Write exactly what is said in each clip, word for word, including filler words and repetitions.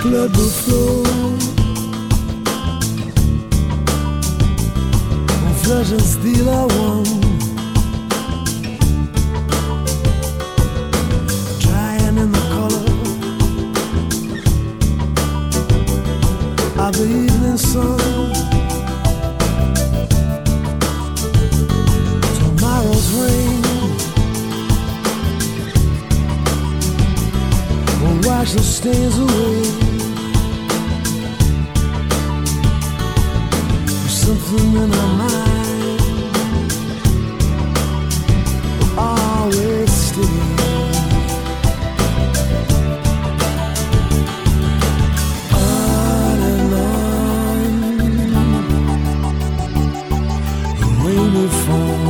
blood will flow from flesh and steel are one. Drying in the color of the evening sun. Tomorrow's rain will wash the stains away. Something in our mind will always stay. On and on, the rain will fall.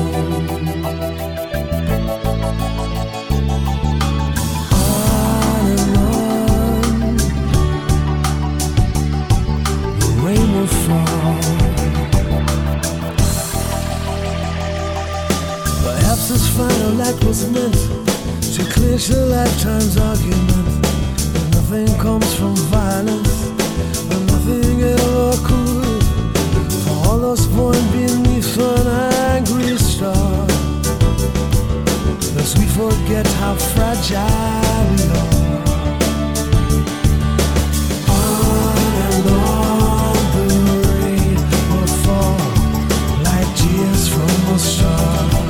On and on, the rain will fall. Perhaps this final act was meant to clinch a lifetime's argument. But nothing comes from violence, and nothing ever could. For all us born beneath an angry star, lest we forget how fragile we are. On and on the rain will fall like tears from a star.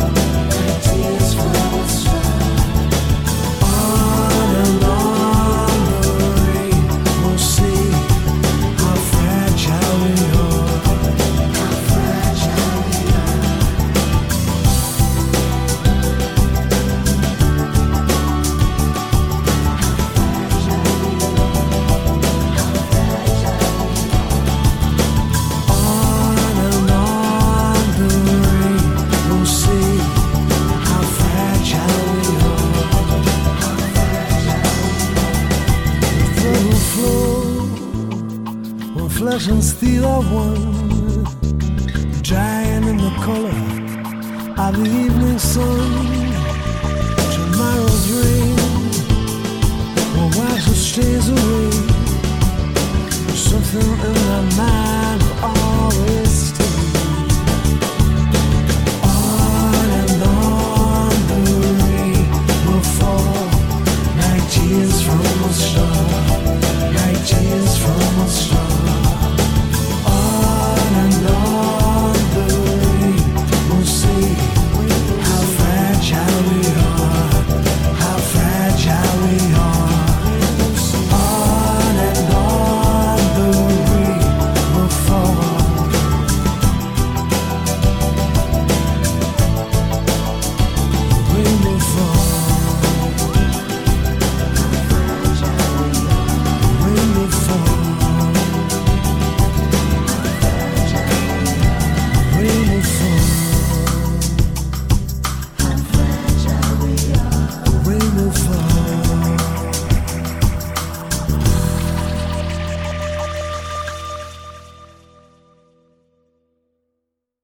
Flesh and steel are one, drying in the color of the evening sun. Tomorrow's rain will wash the stains away. Something in